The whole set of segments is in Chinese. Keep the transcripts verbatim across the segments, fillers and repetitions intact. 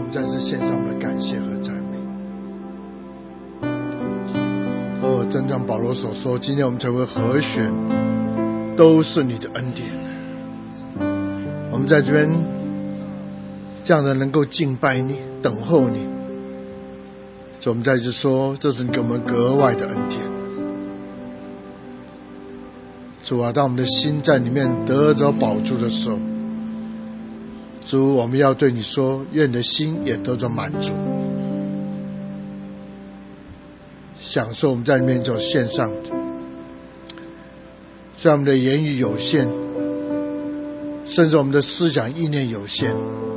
们再次献上我们的感谢和赞美。哦，正像保罗所说，今天我们成为和选，都是你的恩典。我们在这边这样的能够敬拜你，等候你，所以我们再次说，这是你给我们格外的恩典。主啊，当我们的心在里面得着饱足的时候，主，我们要对你说，愿你的心也得着满足，享受我们在里面所献上的。虽然我们的言语有限，甚至我们的思想意念有限，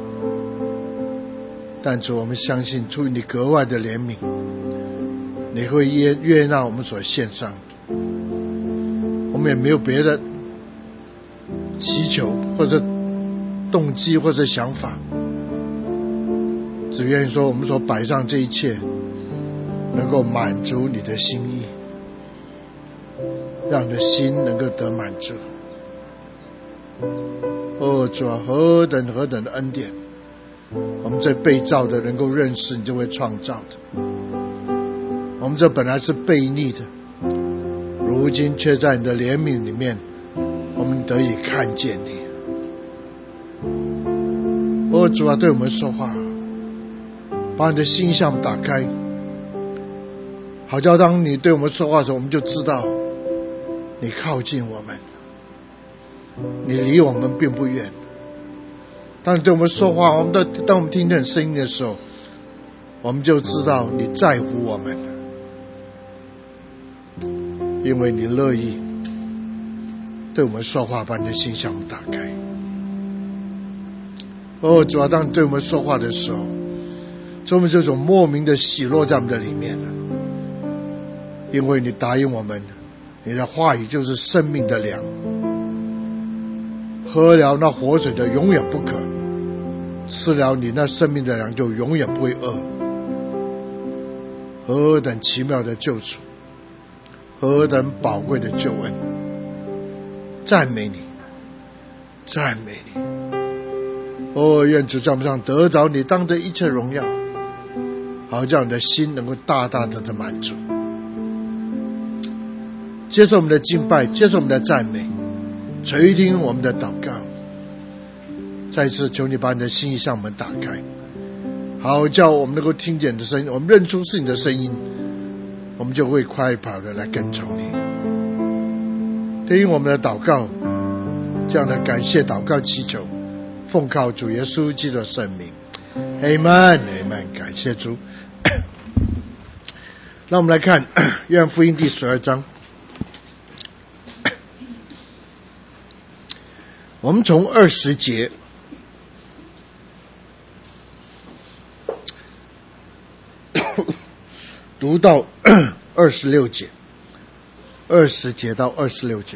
但主，我们相信出于你格外的怜悯，你会悦悦纳我们所献上的。我们也没有别的祈求或者动机或者想法，只愿意说我们所摆上这一切能够满足你的心意，让你的心能够得满足。哦，主啊，何等何等的恩典，我们这被造的能够认识你就会创造的，我们这本来是悖逆的，如今却在你的怜悯里面我们得以看见你。哦，主啊，对我们说话，把你的心向我们打开，好叫当你对我们说话的时候，我们就知道你靠近我们，你离我们并不远。当你对我们说话，我们的当我们听见声音的时候，我们就知道你在乎我们，因为你乐意对我们说话，把你的心向我们打开。哦，主要当你对我们说话的时候，我们这种莫名的喜乐在我们的里面了，因为你答应我们，你的话语就是生命的粮，喝了那活水的永远不渴，吃了你那生命的粮就永远不会饿。何等奇妙的救赎，何等宝贵的救恩，赞美你，赞美你。哦，愿主在我们上得着你当得一切荣耀，好叫你的心能够大大的的满足。接受我们的敬拜，接受我们的赞美，垂听我们的祷告。再次求你把你的心意向我们打开，好叫我们能够听见你的声音，我们认出是你的声音，我们就会快跑的来跟从你。听我们的祷告，这样的感谢祷告祈求，奉靠主耶稣基督的圣名 Amen Amen。 感谢主。那我们来看约翰福音第十二章，我们从二十节读到二十六节，二十节到二十六节。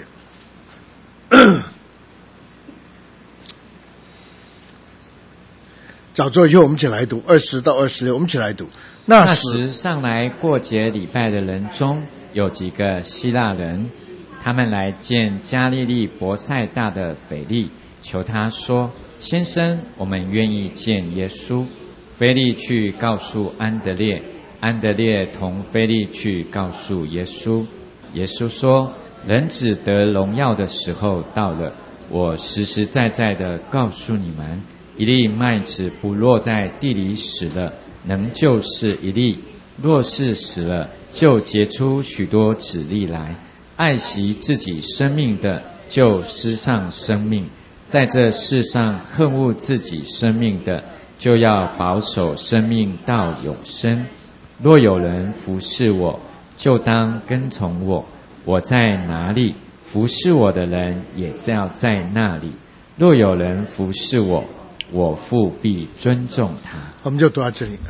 找座以后我们一起来读二十到二十六，我们一起来读。 那时上来过节礼拜的人中有几个希腊人，他们来见加利利伯赛大的腓力，求他说：先生，我们愿意见耶稣。腓力去告诉安德烈，安德烈同腓力去告诉耶稣。耶稣说：人子得荣耀的时候到了，我实实在在的告诉你们，一粒麦子不落在地里死了，能就是一粒；若是死了，就结出许多子粒来。爱惜自己生命的，就失丧生命；在这世上恨恶自己生命的，就要保守生命到永生。若有人服侍我，就当跟从我；我在哪里，服侍我的人也要在那里。若有人服侍我，我父必尊重他。 我们就读到这里。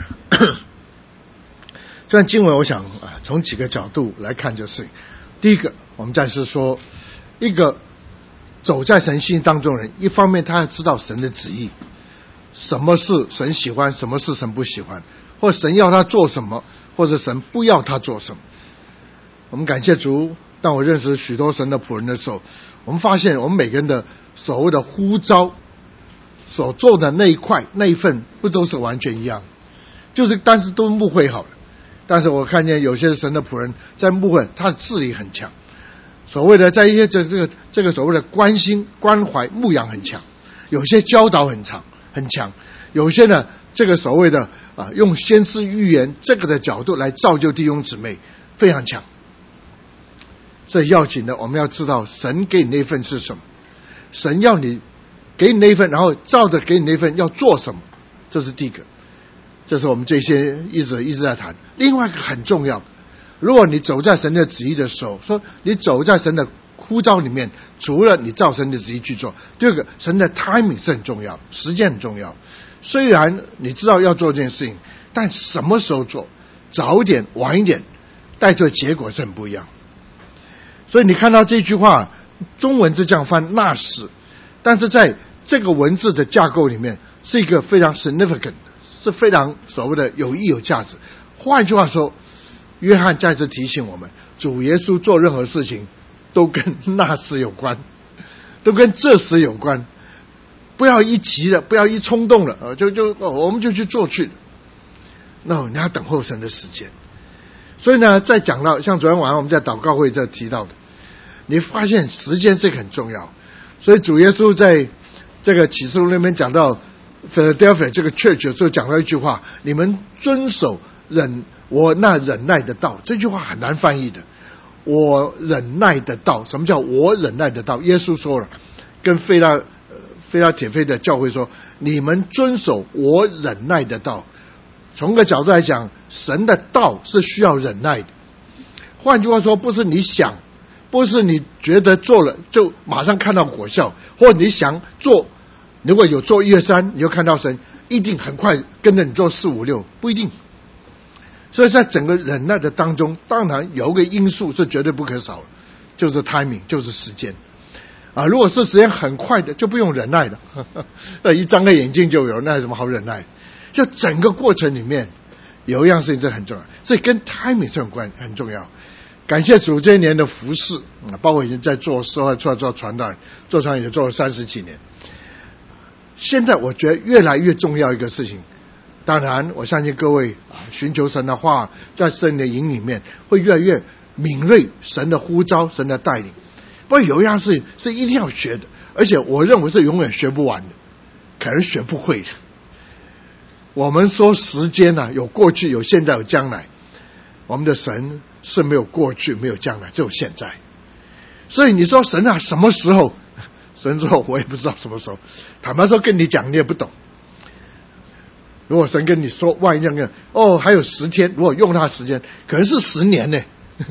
这段经文我想啊，从几个角度来看，就是第一个，我们再是说一个走在神心当中的人，一方面他要知道神的旨意，什么是神喜欢，什么是神不喜欢，或神要他做什么，或者神不要他做什么。我们感谢主，当我认识许多神的仆人的时候，我们发现我们每个人的所谓的呼召， 所做的那一块那一份不都是完全一样，就是但是都牧会好了。但是我看见有些神的仆人在牧会，他的智力很强，所谓的在一些这这个这个所谓的关心关怀牧养很强，有些教导很强很强，有些呢这个所谓的啊用先知预言这个的角度来造就弟兄姊妹非常强。所以要紧的我们要知道神给你那份是什么，神要你给你那份，然后照着给你那份要做什么，这是第一个。这是我们这些一直一直在谈。另外一个很重要，如果你走在神的旨意的时候，说你走在神的呼召里面，除了你照神的旨意去做，第二个神的 timing 是很重要，时间很重要。虽然你知道要做这件事情，但什么时候做，早一点晚一点，带出的结果是很不一样。所以你看到这句话中文是这样翻那时，但是在这个文字的架构里面是一个非常 significant，是非常所谓的有意有价值。换句话说，约翰再次提醒我们，主耶稣做任何事情都跟那时有关，都跟这时有关，不要一急了，不要一冲动了，就就、哦、我们就去做去了。no， 你要等候神的时间。所以呢，在讲到像昨天晚上我们在祷告会这提到的，你发现时间这个很重要。所以主耶稣在这个启示录那边讲到Philadelphia 这个 church 有时候讲到一句话，你们遵守忍我那忍耐的道，这句话很难翻译的。我忍耐的道，什么叫我忍耐的道？耶稣说了，跟菲拉、呃、菲拉铁菲的教会说，你们遵守我忍耐的道。从个角度来讲，神的道是需要忍耐的。换句话说，不是你想，不是你觉得做了就马上看到果效，或者你想做，如果有做一二三，你就看到神一定很快跟着你做四五六，不一定。所以在整个忍耐的当中，当然有一个因素是绝对不可少的，就是 timing， 就是时间啊。如果是时间很快的，就不用忍耐了，那一张开眼睛就有，那有什么好忍耐？就整个过程里面有一样事情是很重要，所以跟 timing 是很关很重要。感谢主这一年的服事，包括已经在做事后做做传道，做传也做了三十几年。现在我觉得越来越重要一个事情，当然我相信各位啊，寻求神的话，在圣的营里面会越来越敏锐神的呼召，神的带领。不过有一样事情是一定要学的，而且我认为是永远学不完的，可能学不会的。我们说时间啊，有过去，有现在，有将来。我们的神是没有过去，没有将来，只有现在。所以你说神啊，什么时候？神说我也不知道什么时候，坦白说跟你讲你也不懂。如果神跟你说万一这样哦还有十天，如果用他时间可能是十年呢。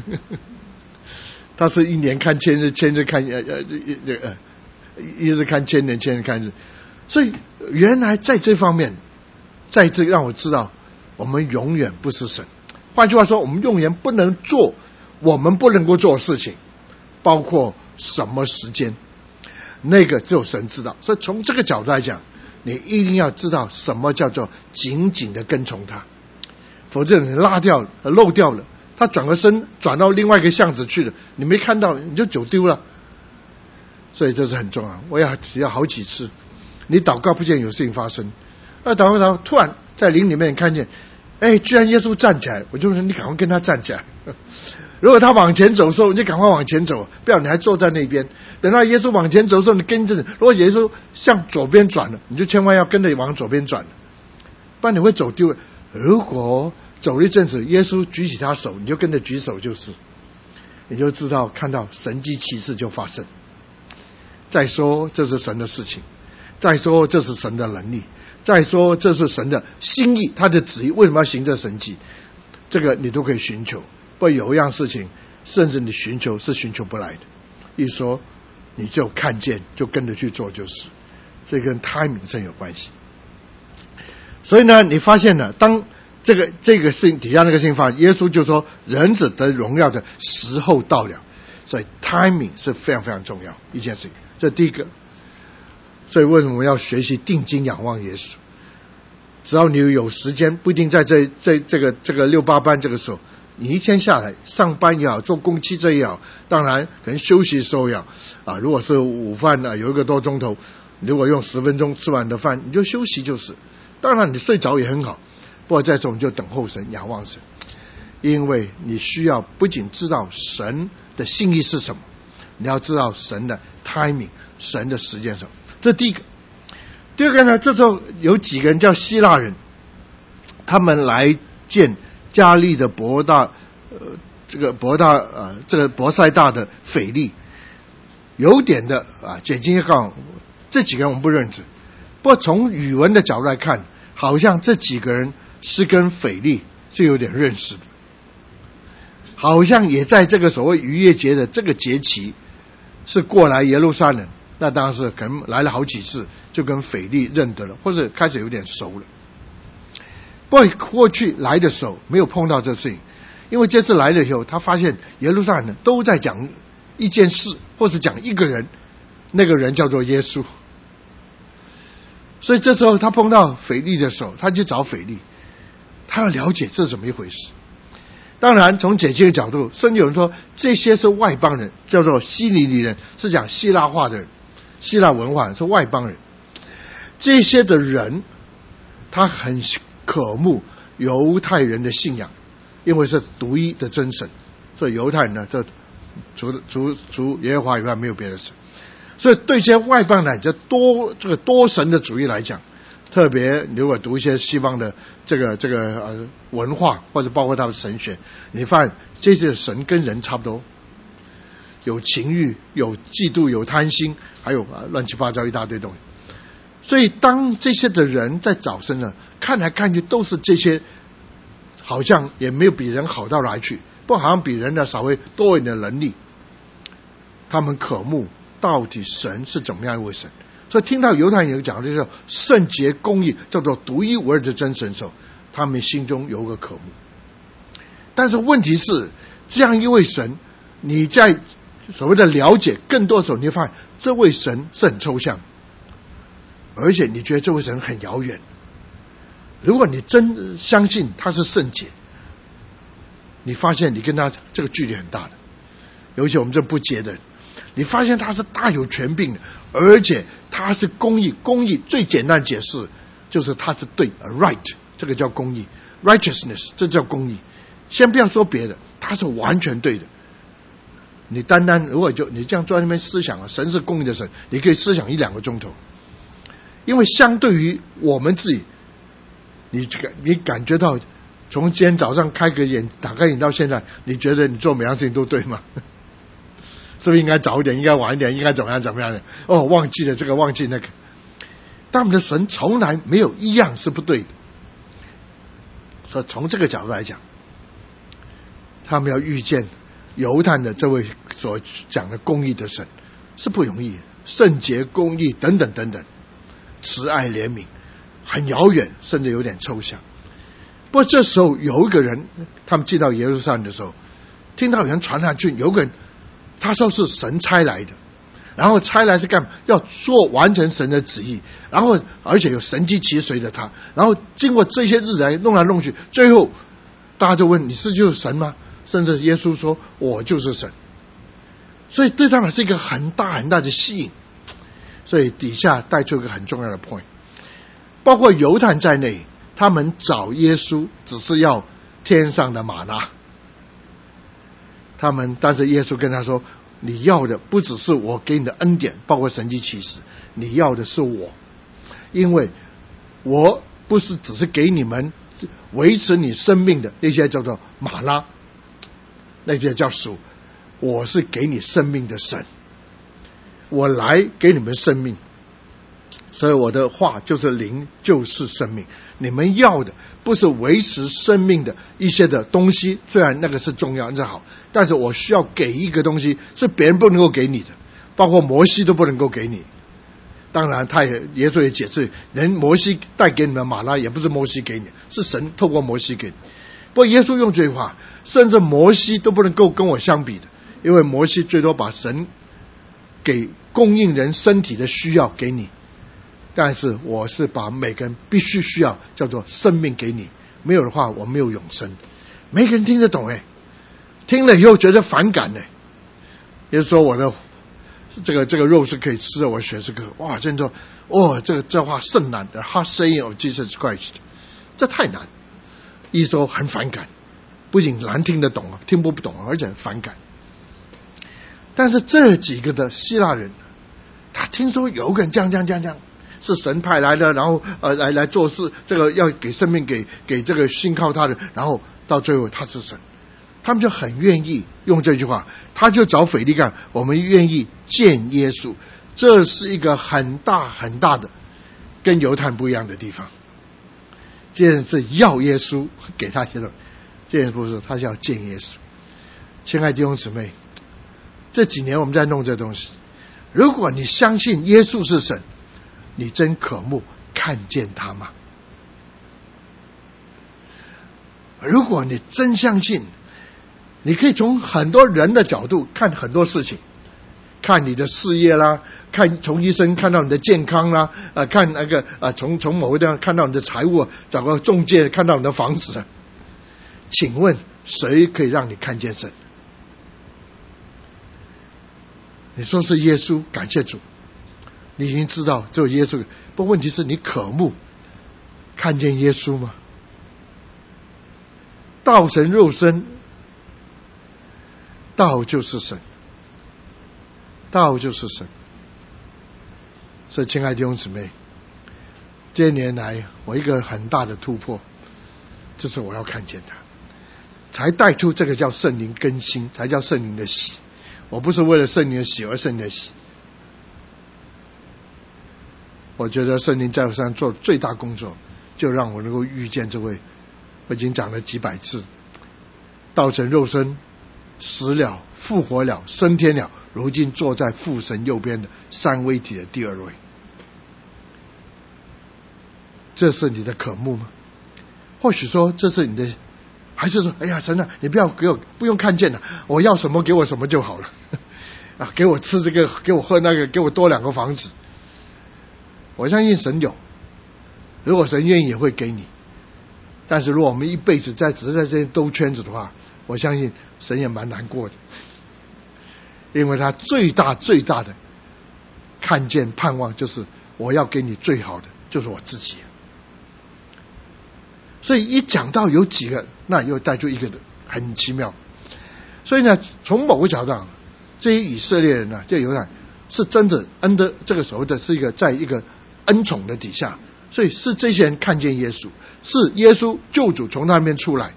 他是一年看千日，千日看呃呃呃一日看千年，千日看日。所以原来在这方面，在这让我知道我们永远不是神。换句话说，我们永远不能做我们不能够做的事情，包括什么时间，那个只有神知道。所以从这个角度来讲，你一定要知道什么叫做紧紧的跟从他，否则你拉掉了漏掉了，他转个身转到另外一个巷子去了，你没看到你就走丢了。所以这是很重要，我要提到好几次，你祷告不见有事情发生，那祷告祷告突然在灵里面看见，哎，居然耶稣站起来，我就说你赶快跟他站起来。如果他往前走的时候，你就赶快往前走，不要你还坐在那边。等到耶稣往前走的时候，你跟着。如果耶稣向左边转了，你就千万要跟着往左边转了，不然你会走丢了。如果走了一阵子，耶稣举起他手，你就跟着举手，就是你就知道看到神迹奇事就发生。再说这是神的事情，再说这是神的能力，再说这是神的心意，他的旨意，为什么要行这神迹，这个你都可以寻求。不过有一样事情甚至你寻求是寻求不来的，一说你只有看见就跟着去做，就是这跟 timing 真有关系。所以呢，你发现了当这个这个事情底下那个事情发生，耶稣就说人子得荣耀的时候到了。所以 timing 是非常非常重要一件事情，这第一个。所以为什么要学习定睛仰望耶稣？只要你有时间，不一定在这这这个这个六八班这个时候，你一天下来上班也好，做公汽车也好，当然可能休息的时候也好啊，如果是午饭呢有一个多钟头， 如果用十分钟吃完的饭，你就休息就是。当然你睡着也很好，不过这时候你就等候神，仰望神，因为你需要不仅知道神的心意是什么，你要知道神的 timing， 神的时间什么。这第一个。第二个呢，这时候有几个人叫希腊人，他们来见加利的伯大，呃，这个伯大呃，这个伯赛大的腓力，有点的啊，简经告诉这几个人我们不认识，不过从语文的角度来看，好像这几个人是跟腓力是有点认识的，好像也在这个所谓逾越节的这个节期是过来耶路撒冷，那当然是可能来了好几次，就跟腓力认得了，或者开始有点熟了。不过过去来的时候没有碰到这事情，因为这次来了以后，他发现耶路撒冷都在讲一件事，或是讲一个人，那个人叫做耶稣。所以这时候他碰到腓力的时候，他就找腓力，他要了解这是怎么一回事。当然从解经的角度，甚至有人说这些是外邦人，叫做希利尼人，是讲希腊话的人，希腊文化是外邦人。这些的人他很渴慕犹太人的信仰，因为是独一的真神，所以犹太人呢，这除除除耶和华以外没有别的神。所以对这些外邦人，这多这个多神的主义来讲，特别如果读一些西方的这个这个呃文化，或者包括他的神学，你发现这些神跟人差不多，有情欲，有嫉妒，有贪心，还有啊乱七八糟一大堆东西。所以当这些的人在早晨呢，看来看去都是这些，好像也没有比人好到哪里去，不好像比人呢稍微多一点的能力，他们渴慕到底神是怎么样一位神。所以听到犹太人讲的就是圣洁公义，叫做独一无二的真神的时候，他们心中有个渴慕。但是问题是，这样一位神，你在所谓的了解更多的时候，你会发现这位神是很抽象，而且你觉得这位神很遥远。如果你真相信他是圣洁，你发现你跟他这个距离很大的，尤其我们这不洁的人，你发现他是大有权柄的，而且他是公义。公义最简单的解释就是他是对 right， 这个叫公义 righteousness， 这叫公义。先不要说别的，他是完全对的。你单单如果就你这样坐在那边思想啊，神是公义的神，你可以思想一两个钟头。因为相对于我们自己，你你感觉到从今天早上开个眼打开眼到现在，你觉得你做每样事情都对吗？是不是应该早一点，应该晚一点，应该怎么样怎么样的？哦，忘记了这个，忘记那个。但我们的神从来没有一样是不对的。所以从这个角度来讲，他们要遇见犹太的这位所讲的公义的神是不容易的，圣洁、公义等等等等，慈爱、怜悯，很遥远，甚至有点抽象。不过这时候有一个人，他们进到耶路撒冷的时候，听到有人传下去，有个人他说是神差来的，然后差来是干嘛？要做完成神的旨意，然后而且有神迹奇事随着他，然后经过这些日子来弄来弄去，最后大家就问：你是就是神吗？甚至耶稣说：我就是神。所以对他们是一个很大很大的吸引。所以底下带出一个很重要的 point， 包括犹太人在内，他们找耶稣只是要天上的玛纳。他们但是耶稣跟他说，你要的不只是我给你的恩典，包括神迹奇事，你要的是我，因为我不是只是给你们维持你生命的那些叫做玛纳，那些叫属，我是给你生命的神，我来给你们生命。所以我的话就是灵，就是生命。你们要的不是维持生命的一些的东西，虽然那个是重要，那是好，但是我需要给一个东西是别人不能够给你的，包括摩西都不能够给你。当然他也耶稣也解释，连摩西带给你们玛纳也不是摩西给你，是神透过摩西给你。不过耶稣用这句话，甚至摩西都不能够跟我相比的，因为摩西最多把神给供应人身体的需要给你，但是我是把每个人必须需要叫做生命给你，没有的话我没有永生。每个人听得懂诶，听了以后觉得反感诶，也就是说我的这个这个肉是可以吃的，我血是可以。哇，真的，哦，这个这话甚难的 ，hard saying of Jesus Christ， 这太难，一说很反感，不仅难听得懂，听不懂，而且很反感。但是这几个的希腊人，他听说有个人这样这样这样这样，是神派来的，然后呃来来做事，这个要给生命给给这个信靠他的，然后到最后他是神。他们就很愿意用这句话，他就找腓力干，我们愿意见耶稣。这是一个很大很大的跟犹太人不一样的地方。这件是要耶稣给他写的，这件不是，他是要见耶稣。亲爱的弟兄姊妹，这几年我们在弄这东西，如果你相信耶稣是神，你真渴慕看见他吗？如果你真相信，你可以从很多人的角度看很多事情，看你的事业啦，看从医生看到你的健康啦，呃，看那个呃，从从某个地方看到你的财务，找个中介看到你的房子。请问谁可以让你看见神？你说是耶稣，感谢主，你已经知道只有耶稣。不过问题是你渴慕看见耶稣吗？道成肉身，道就是神，道就是神。所以亲爱的弟兄姊妹，这些年来我一个很大的突破，就是我要看见他，才带出这个叫圣灵更新，才叫圣灵的喜。我不是为了圣灵的喜而圣灵的喜，我觉得圣灵在我身上做最大工作，就让我能够遇见这位，我已经讲了几百次，道成肉身，死了，复活了，升天了，如今坐在父神右边的三位一体的第二位。这是你的渴慕吗？或许说这是你的，还是说哎呀神啊，你不要给我，不用看见了，我要什么给我什么就好了啊，给我吃这个，给我喝那个，给我多两个房子。我相信神有，如果神愿意也会给你。但是如果我们一辈子在只是在这些兜圈子的话，我相信神也蛮难过的，因为他最大最大的看见盼望就是我要给你最好的，就是我自己。所以一讲到有几个，那又带出一个的，很奇妙。所以呢，从某个角度上，这些以色列人呢，这犹太人是真的恩的，这个所谓的是一个在一个恩宠的底下，所以是这些人看见耶稣，是耶稣救主从那边出来，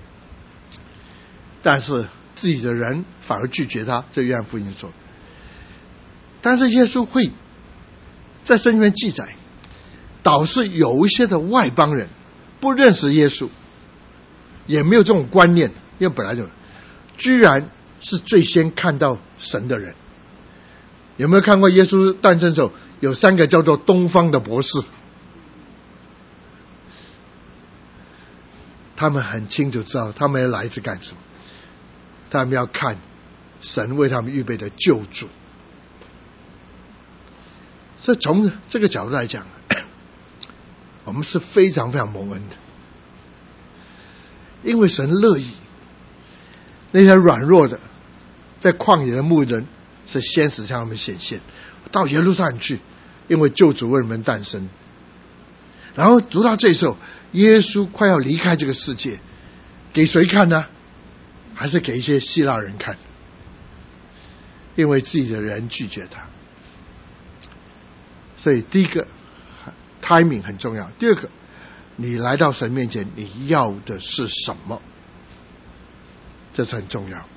但是自己的人反而拒绝他。这约翰福音说，但是耶稣会在圣经里面记载，倒是有一些的外邦人不认识耶稣，也没有这种观念，因为本来就居然是最先看到神的人。有没有看过耶稣诞生的时候有三个叫做东方的博士？他们很清楚知道他们要来自干什么，他们要看神为他们预备的救主。所以从这个角度来讲，我们是非常非常蒙恩的，因为神乐意那些软弱的在旷野的牧人是先使向他们显现，到耶路撒冷去，因为救主为人们诞生。然后读到这时候，耶稣快要离开这个世界，给谁看呢？还是给一些希腊人看，因为自己的人拒绝他。所以第一个 timing 很重要，第二个，你来到神面前，你要的是什么？这是很重要。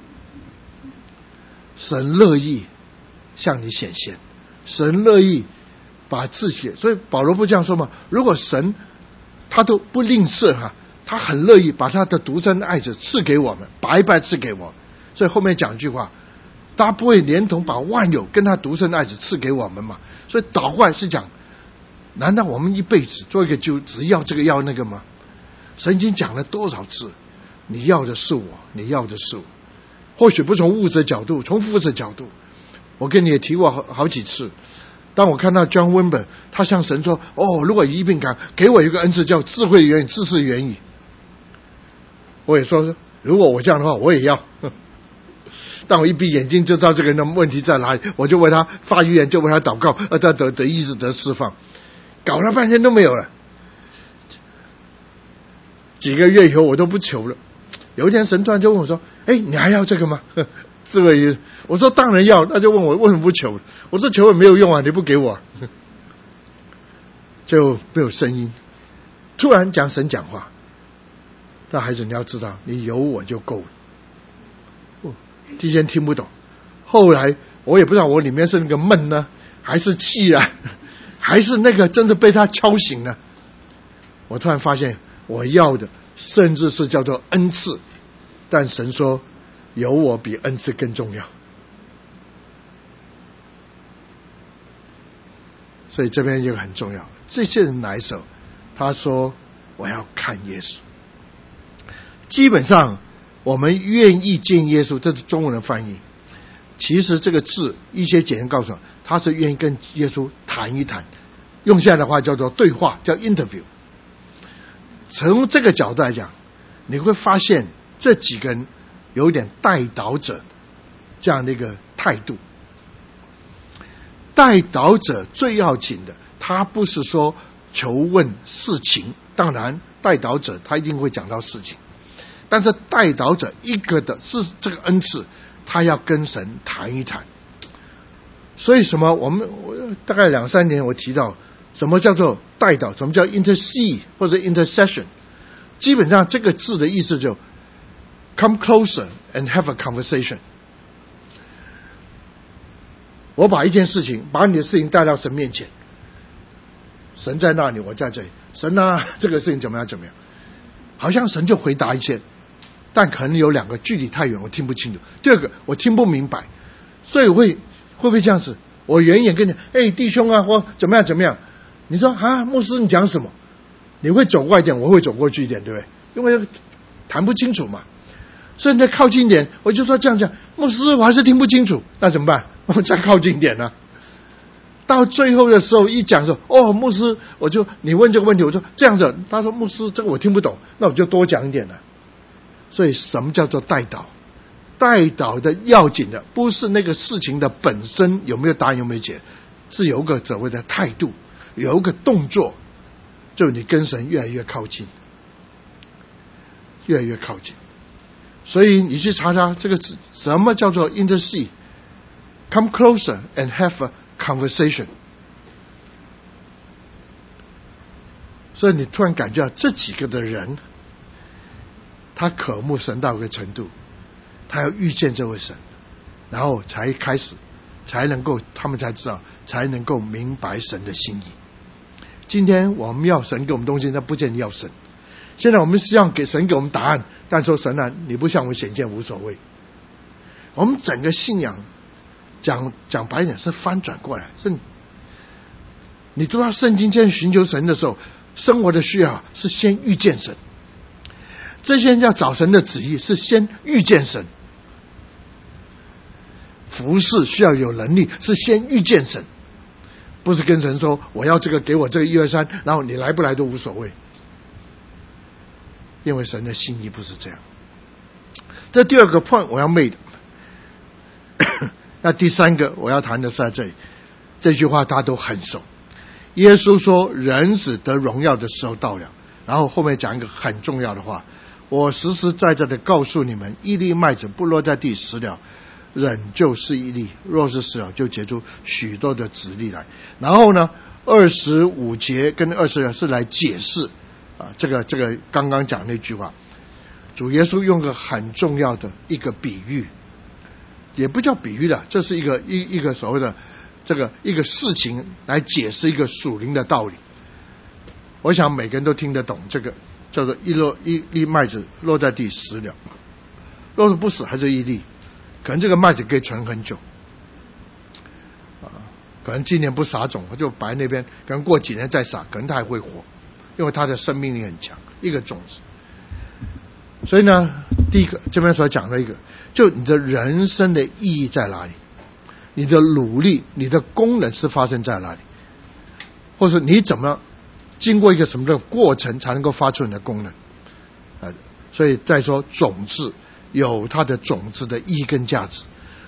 神乐意向你显现，神乐意把自己，所以保罗不这样说吗？如果神他都不吝啬哈，他很乐意把他的独生爱子赐给我们，白白赐给我们。所以后面讲一句话，他不会连同把万有跟他独生爱子赐给我们嘛？所以倒过来是讲，难道我们一辈子做一个就只要这个要那个吗？神已经讲了多少次，你要的是我，你要的是我。或许不从物质角度，从父的角度，我跟你也提过好好几次。当我看到 John Wimber 他向神说，哦，如果一并感给我一个恩赐叫智慧言语、知识言语，我也说如果我这样的话我也要。 但我一闭眼睛就知道这个人的问题在哪里，我就为他发预言，就为他祷告，而他得得医治得释放。搞了半天都没有了，几个月以后我都不求了。有一天神突然就问我说：“哎，你还要这个吗？”智慧医生，我说当然要。他就问我为什么不求？我说求也没有用啊，你不给我、啊。就没有声音。突然讲神讲话，但孩子你要知道，你有我就够了。哦，第一天听不懂，后来我也不知道我里面是那个闷呢，还是气啊，还是那个真是被他敲醒了。我突然发现我要的甚至是叫做恩赐，但神说有我比恩赐更重要。所以这边就很重要，这些人来的时候他说我要看耶稣。基本上我们愿意见耶稣，这是中文的翻译，其实这个字一些解经告诉我他是愿意跟耶稣谈一谈，用现在的话叫做对话，叫 interview。 从这个角度来讲，你会发现这几个人有点代祷者这样的一个态度。代祷者最要紧的，他不是说求问事情，当然代祷者他一定会讲到事情，但是代祷者一个的是这个恩赐，他要跟神谈一谈。所以什么我们大概两三年我提到什么叫做代祷，什么叫 intercede 或者 intercession， 基本上这个字的意思就 come closer and have a conversation。我把一件事情，把你的事情带到神面前，神在那里，我在这里，神啊，这个事情怎么样怎么样，好像神就回答一些，但可能有两个距离太远，我听不清楚。第二个我听不明白，所以会会不会这样子？我远远跟你，哎，弟兄啊，我怎么样怎么样？你说啊，牧师你讲什么？你会走过一点，我会走过去一点，对不对？因为谈不清楚嘛。所以你再靠近一点，我就说这样讲，牧师我还是听不清楚，那怎么办？我们再靠近一点呢、啊。到最后的时候一讲说，哦，牧师，我就你问这个问题，我说这样子，他说牧师这个我听不懂，那我就多讲一点了。所以什么叫做代祷？代祷的要紧的不是那个事情的本身有没有答案有没有解，是有个所谓的态度，有一个动作，就你跟神越来越靠近，越来越靠近。所以你去查查这个字，什么叫做 intercede， come closer and have a conversation。 所以你突然感觉到这几个的人，他渴慕神到一个程度，他要遇见这位神，然后才开始才能够他们才知道，才能够明白神的心意。今天我们要神给我们东西，那不见得要神。现在我们希望给神给我们答案，但说神啊，你不向我们显现无所谓。我们整个信仰讲讲白一点是翻转过来，是你读到圣经，在寻求神的时候，生活的需要是先遇见神。这些人要找神的旨意，是先遇见神。服事需要有能力，是先遇见神，不是跟神说我要这个给我这个一二三，然后你来不来都无所谓。因为神的心意不是这样。这第二个 point 我要 make 那第三个我要谈的是在这里，这句话大家都很熟。耶稣说人子得荣耀的时候到了，然后后面讲一个很重要的话，我实实在在的告诉你们，一粒麦子不落在地死了，仍就是一粒，若是死了就结出许多的子粒来。然后呢二十五节跟二十六是来解释啊，这个这个刚刚讲那句话，主耶稣用个很重要的一个比喻，也不叫比喻了，这是一个一一个所谓的这个一个事情来解释一个属灵的道理。我想每个人都听得懂，这个叫做一落一粒麦子落在地死了，若是不死还是一粒，可能这个麦子可以存很久啊，可能今年不撒种就摆在那边，可能过几年再撒，可能它还会活，因为它的生命力很强，一个种子。所以呢，第一个这边所讲的一个，就你的人生的意义在哪里，你的努力你的功能是发生在哪里，或者你怎么经过一个什么的过程才能够发出你的功能、呃、所以再说种子有它的种子的意义跟价值，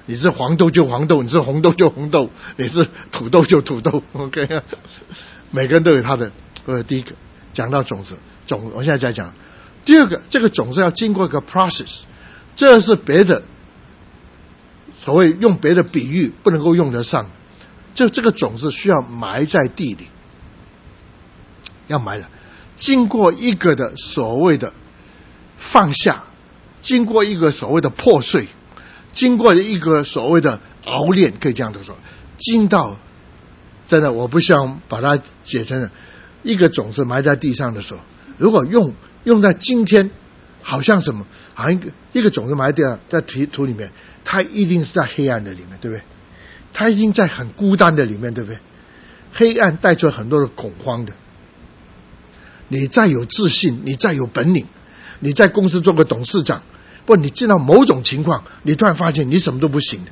你是黄豆就黄豆，你是红豆就红豆，你是土豆就土豆 ，OK 啊？每个人都有他的。呃，第一个讲到种子，种我现在在讲。第二个，这个种子要经过一个 process， 这是别的所谓用别的比喻不能够用得上，就这个种子需要埋在地里，要埋了，经过一个的所谓的放下，经过一个所谓的破碎，经过一个所谓的熬炼，可以这样的说，经到真的我不希望把它解成一个种子埋在地上的时候，如果用用在今天，好像什么，好像一个一个种子埋在在土土里面，它一定是在黑暗的里面，对不对？它一定在很孤单的里面，对不对？黑暗带出很多的恐慌的。你再有自信，你再有本领，你在公司做个董事长，不，你见到某种情况，你突然发现你什么都不行的，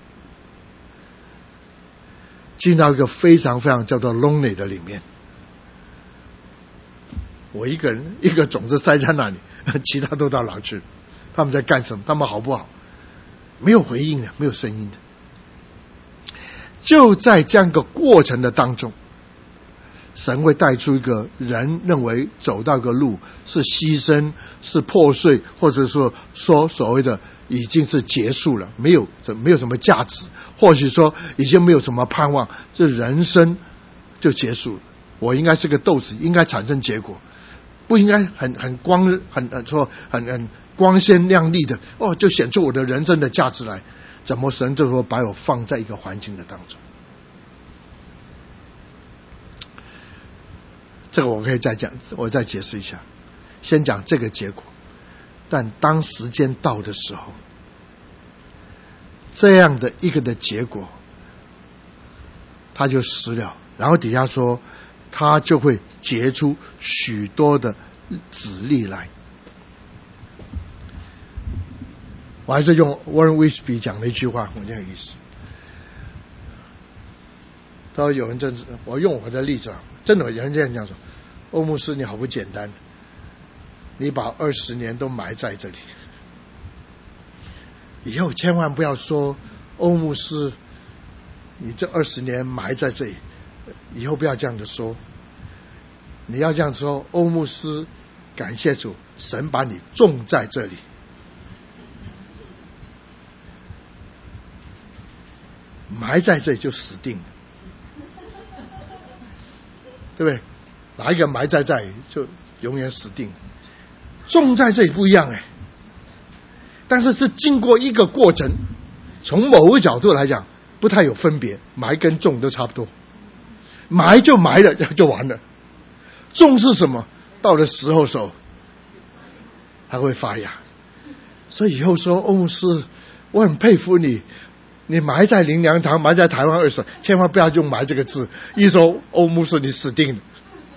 进到一个非常非常叫做 lonely 的里面。我一个人一个种子塞在那里，其他都到哪去？他们在干什么？他们好不好？没有回应的，没有声音的。就在这样一个过程的当中，神会带出一个人认为走到个路是牺牲，是破碎，或者说说所谓的已经是结束了，没有没有什么价值，或许说已经没有什么盼望，这人生就结束了。我应该是个斗士，应该产生结果，不应该很很光很很说很很光鲜亮丽的哦，就显出我的人生的价值来。怎么神就说把我放在一个环境的当中？这个我可以再讲，我再解释一下。先讲这个结果，但当时间到的时候，这样的一个的结果，他就死了。然后底下说，他就会结出许多的子粒来。我还是用 Warren Wiersbe 讲的一句话，我觉得有意思。他说有人真是，我用我的例子啊，真的有人这样讲说，欧牧师你好不简单，你把二十年都埋在这里，以后千万不要说欧牧师你这二十年埋在这里，以后不要这样的说，你要这样说，欧牧师感谢主，神把你种在这里。埋在这里就死定了，对不对？哪一个埋在这里就永远死定了。种在这里不一样哎，但是是经过一个过程，从某个角度来讲不太有分别，埋跟种都差不多。埋就埋了就完了，种是什么？到了时候时候它会发芽。所以以后说欧牧师我很佩服你，你埋在灵粮堂，埋在台湾二省，千万不要用埋这个字，一说欧牧师你死定了。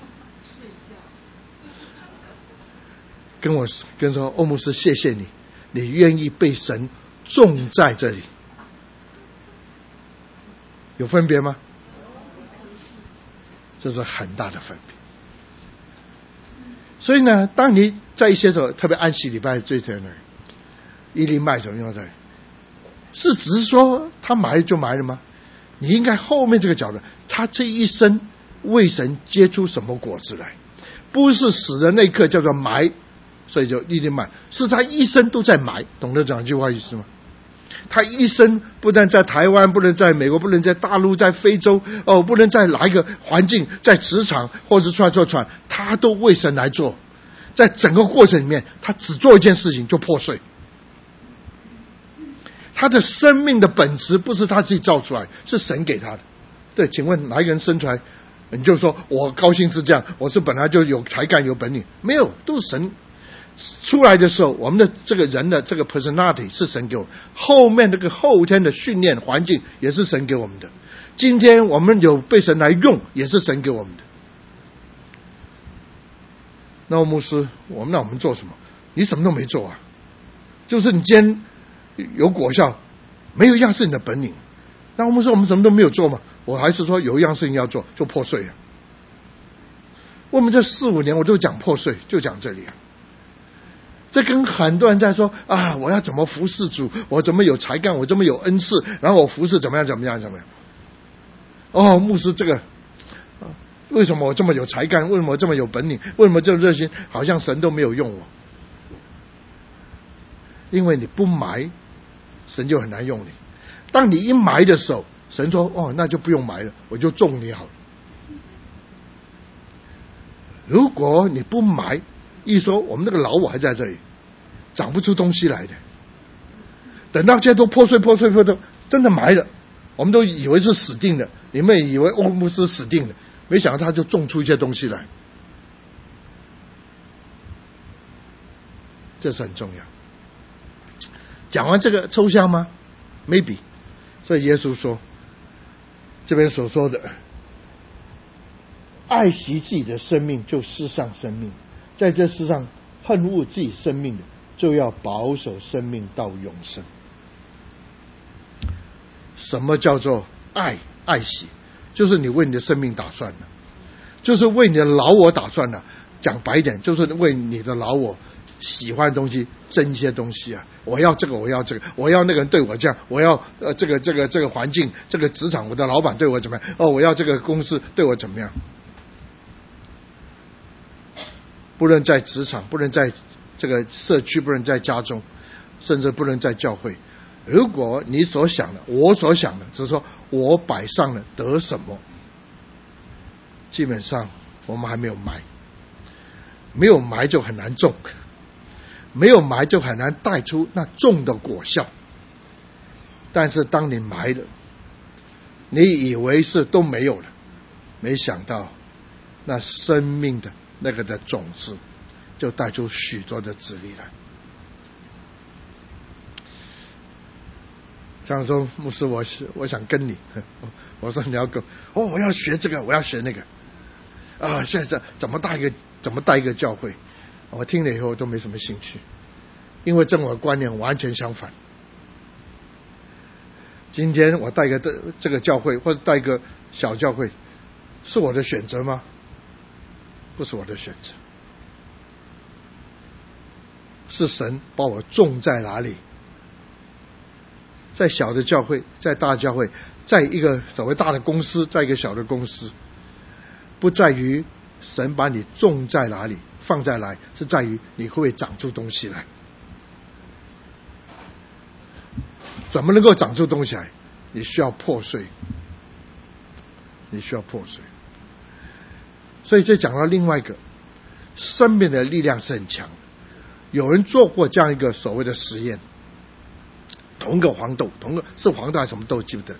跟我跟说欧牧师谢谢你，你愿意被神种在这里。有分别吗？这是很大的分别。所以呢，当你在一些时候，特别安息礼拜最在那儿，一粒麦什么用在那里，是只是说他埋就埋了吗？你应该后面这个角度，他这一生为神结出什么果子来？不是死的那一刻叫做埋，所以就一粒麦，是他一生都在埋，懂得讲这句话意思吗？他一生不但在台湾，不能在美国，不能在大陆，在非洲，哦，不能在哪一个环境，在职场或者出来做船，他都为神来做。在整个过程里面，他只做一件事情就破碎。他的生命的本质不是他自己造出来，是神给他的。对，请问哪一个人生出来，你就说我高兴是这样，我是本来就有才干有本领？没有，都是神。出来的时候，我们的这个人的这个 personality 是神给我们，后面这个后天的训练环境也是神给我们的。今天我们有被神来用，也是神给我们的。那牧师，我们那我们做什么？你什么都没做啊，就是你今天有果效，没有一样是你的本领。那我们说我们什么都没有做嘛？我还是说有一样事情要做，就破碎啊。我们这四五年我就讲破碎，就讲这里啊。 这跟很多人在说啊，我要怎么服侍主，我怎么有才干，我怎么有恩赐，然后我服侍怎么样怎么样怎么样。哦，牧师这个为什么我这么有才干，为什么我这么有本领，为什么这么热心，好像神都没有用我。因为你不埋，神就很难用你。当你一埋的时候，神说哦，那就不用埋了，我就种你好了。如果你不埋，一说我们那个老我还在这里，长不出东西来的。等到这些都破碎破碎破碎，真的埋了，我们都以为是死定了，你们也以为哦牧师死定了，没想到他就种出一些东西来，这是很重要。讲完这个抽象吗 ？Maybe。所以耶稣说，这边所说的，爱惜自己的生命就失丧生命，在这世上恨恶自己生命的，就要保守生命到永生。什么叫做爱爱惜？就是你为你的生命打算了，就是为你的老我打算了。讲白一点，就是为你的老我喜欢的东西争一些东西啊！我要这个，我要这个，我要那个人对我这样，我要呃这个这个这个环境，这个职场，我的老板对我怎么样？哦，我要这个公司对我怎么样？不论在职场，不论在这个社区，不论在家中，甚至不论在教会。如果你所想的，我所想的，只是说我摆上了得什么，基本上我们还没有埋，没有埋就很难种。没有埋就很难带出那种的果效。但是当你埋了，你以为是都没有了，没想到那生命的那个的种子就带出许多的子粒来。张忠牧师，我我想跟你，我说你要跟，哦，我要学这个，我要学那个，啊，现在怎么带一个怎么带一个教会？我听了以后都没什么兴趣，因为跟我的观念完全相反。今天我带一个这个教会或者带一个小教会，是我的选择吗？不是我的选择，是神把我种在哪里。在小的教会，在大教会，在一个所谓大的公司，在一个小的公司，不在于神把你种在哪里，放在哪里，是在于你会不会长出东西来。怎么能够长出东西来？你需要破碎，你需要破碎。所以这讲到另外一个，生命的力量是很强。有人做过这样一个所谓的实验，同个黄豆，同个是黄豆还是什么豆记不得，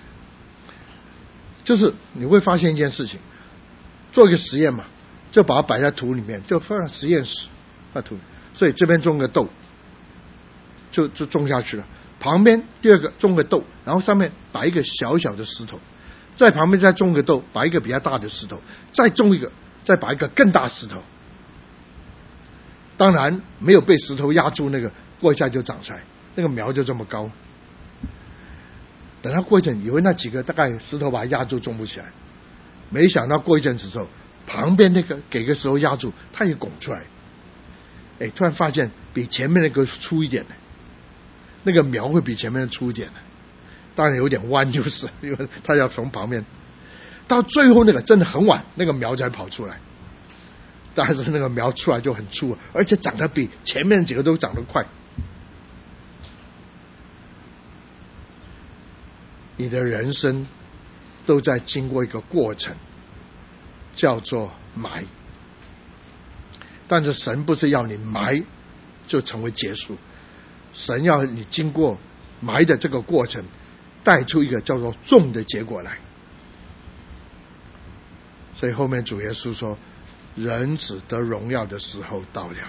就是你会发现一件事情，做一个实验嘛，就把它摆在土里面，就放在实验室那土，所以这边种个豆，就就种下去了。旁边第二个种个豆，然后上面摆一个小小的石头，在旁边再种个豆，摆一个比较大的石头，再种一个，再摆一个更大石头。当然没有被石头压住，那个过一下就长出来，那个苗就这么高。等它过一阵，以为那几个大概石头把它压住种不起来，没想到过一阵子之后，旁边那个给个石头压住，它也拱出来。哎，突然发现比前面那个粗一点的，那个苗会比前面的粗一点的，当然有点弯，就是因为它要从旁边。到最后那个真的很晚，那个苗才跑出来，但是那个苗出来就很粗，而且长得比前面几个都长得快。你的人生都在经过一个过程，叫做埋。但是神不是要你埋就成为结束，神要你经过埋的这个过程，带出一个叫做种的结果来。所以后面主耶稣说，人子得荣耀的时候到了。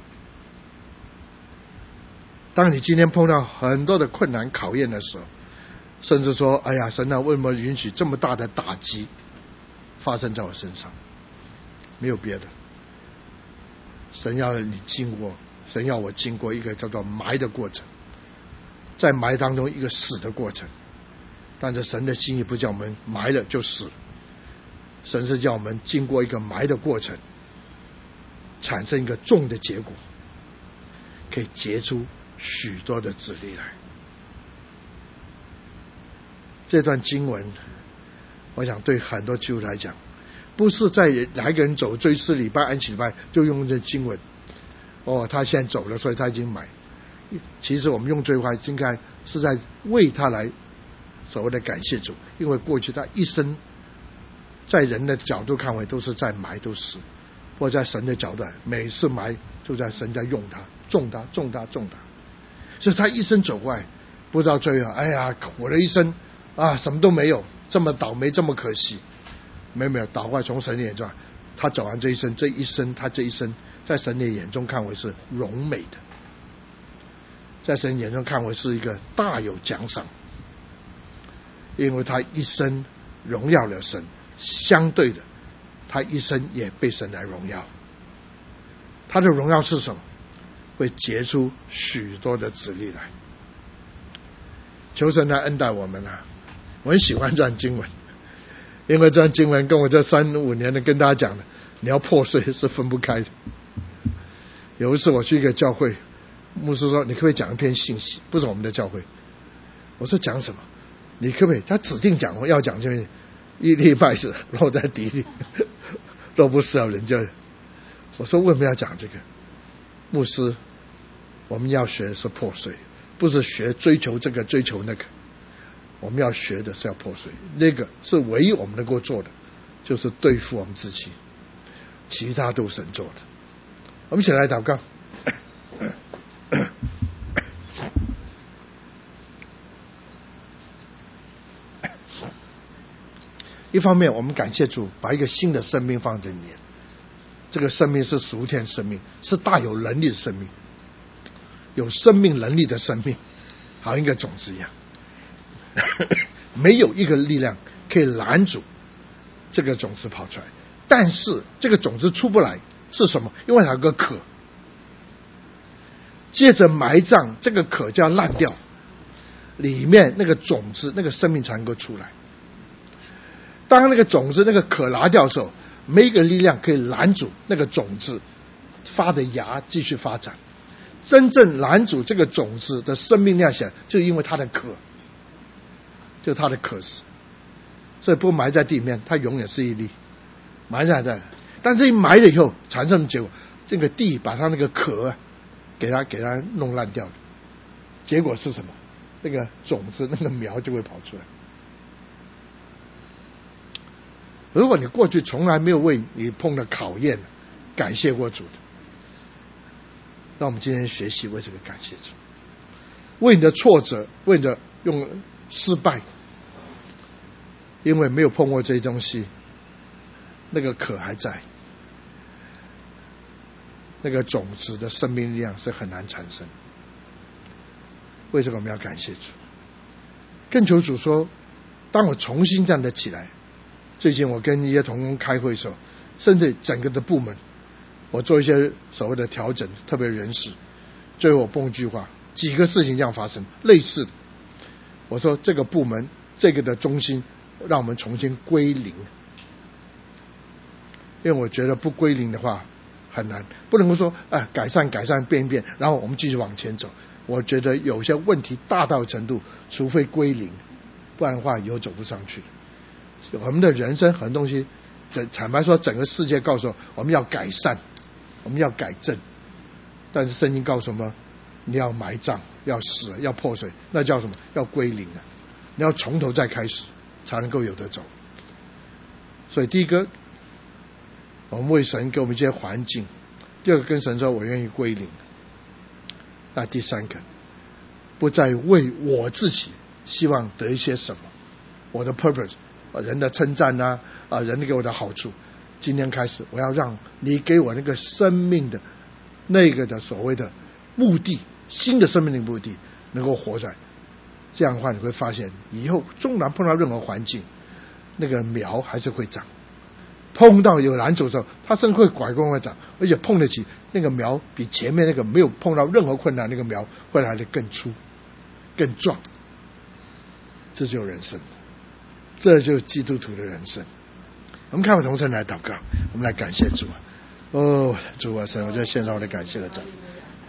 当你今天碰到很多的困难考验的时候，甚至说，哎呀，神啊，为什么允许这么大的打击发生在我身上？没有别的，神要你经过，神要我经过一个叫做埋的过程，在埋当中一个死的过程。但是神的心意不叫我们埋了就死了，神是叫我们经过一个埋的过程，产生一个种的结果。 可以结出许多的子粒来。这段经文我想对很多基督徒来讲，不是在哪个人走追思礼拜安息礼拜就用这经文，哦他现在走了所以他已经买，其实我们用这句话应该是在为他来所谓的感谢主，因为过去他一生在人的角度看为都是在埋都死，或在神的角度每次埋就在神在用他种他种他种他，所以他一生走过来不知道最后哎呀我的一生啊什么都没有，这么倒霉这么可惜，没有没有，倒过来从神的眼中他走完这一生，这一生他这一生在神的眼中看为是荣美的，在神眼中看为是一个大有奖赏，因为他一生荣耀了神，相对的他一生也被神来荣耀。他的荣耀是什么？会结出许多的子粒来。求神来恩待我们啊！我很喜欢这段经文，因为这段经文跟我这三五年的跟大家讲的，你要破碎是分不开的。有一次我去一个教会，牧师说你可不可以讲一篇信息，不是我们的教会。我说讲什么？你可不可以？他指定讲要讲这篇一粒麦子落在地里，若不死了人就。我说为什么要讲这个？牧师，我们要学的是破碎，不是学追求这个追求那个。我们要学的是要破碎，那个是唯一我们能够做的，就是对付我们自己，其他都是神做的。我们一起来祷告。一方面我们感谢主把一个新的生命放在里面，这个生命是属天生命，是大有能力的生命，有生命能力的生命，好像一个种子一样，没有一个力量可以拦阻这个种子跑出来，但是这个种子出不来是什么？因为它有个壳，接着埋葬这个壳就要烂掉，里面那个种子那个生命才能够出来。当那个种子那个壳拿掉的时候，没一个力量可以拦阻那个种子发的芽继续发展。真正拦阻这个种子的生命量起来，就因为它的壳，就它的壳子，所以不埋在地面，它永远是一粒埋在这。但是一埋了以后产生的结果，这个地把它那个壳给它给它弄烂掉了，结果是什么？那个种子那个苗就会跑出来。如果你过去从来没有为你碰到考验感谢过主的，那我们今天学习为这个感谢主，为你的挫折，为你的用失败，因为没有碰过这些东西，那个壳还在，那个种子的生命力量是很难产生。为这个我们要感谢主，更求主说，当我重新站得起来。最近我跟一些同工开会的时候，甚至整个的部门我做一些所谓的调整，特别人事，最后我蹦一句话，几个事情这样发生类似的，我说这个部门这个的中心让我们重新归零，因为我觉得不归零的话很难，不能够说啊改善改善变一变然后我们继续往前走。我觉得有些问题大到程度除非归零，不然的话以后走不上去。我们的人生很多东西，坦白说整个世界告诉我我们要改善，我们要改正，但是圣经告诉我们你要埋葬，要死，要破碎，那叫什么？要归零啊！你要从头再开始才能够有得走。所以第一个我们为神给我们一些环境，第二个跟神说我愿意归零，那第三个不再为我自己希望得一些什么，我的 purpose人的称赞啊，啊，人给我的好处。今天开始，我要让你给我那个生命的那个的所谓的目的，新的生命的目的能够活出来。这样的话，你会发现以后纵然碰到任何环境，那个苗还是会长。碰到有拦阻的时候，它甚至会拐弯会长，而且碰得起那个苗，比前面那个没有碰到任何困难那个苗会来得更粗、更壮。这就是人生。这就是基督徒的人生。我们看我同声来祷告，我们来感谢主啊！哦，主啊，神，我在献上我的感谢的赞。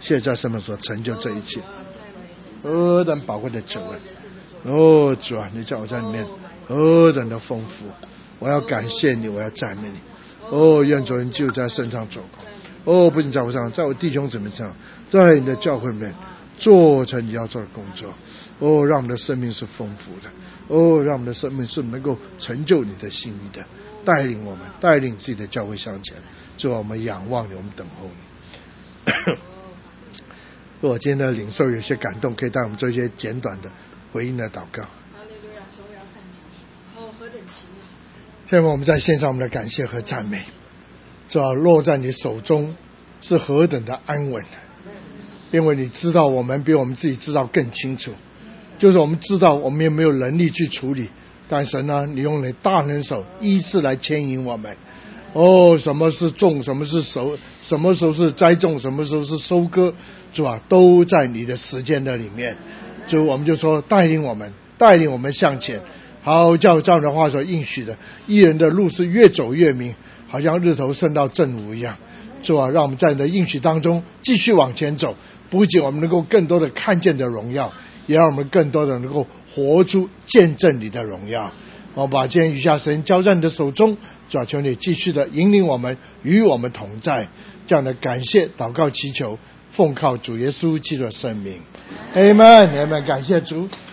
谢谢在生命所成就这一切，何等宝贵的救恩！哦，主啊，你在我在里面何等的丰富！我要感谢你，我要赞美你。哦，愿主人就在身上做工。哦，不仅在我上，在我弟兄姊妹上，在你的教会里面做成你要做的工作。哦，让我们的生命是丰富的。哦，让我们的生命是能够成就你的心意的，带领我们，带领自己的教会向前。主啊，我们仰望你，我们等候你。如果今天的领受有些感动，可以带我们做一些简短的回应的祷告。 哈利路亚，主要赞美你，哦，何等奇妙！ 现在我们在献上我们的感谢和赞美，主啊，落在你手中是何等的安稳，因为你知道我们比我们自己知道更清楚，就是我们知道我们也没有能力去处理，但神呢，你用你大能手依次来牵引我们。哦，什么是种，什么是收，什么时候是栽种，什么时候是收割，主啊，都在你的时间的里面。主，我们就说带领我们，带领我们向前。好，照这样的话所应许的，义人的路是越走越明，好像日头升到正午一样。主啊，让我们在你的应许当中继续往前走，不仅我们能够更多的看见的荣耀，也让我们更多的能够活出见证你的荣耀。我把今天余下时间交在你的手中，主啊，求你继续的引领我们，与我们同在。这样的感谢祷告祈求，奉靠主耶稣基督的圣名，阿们，阿们，感谢主。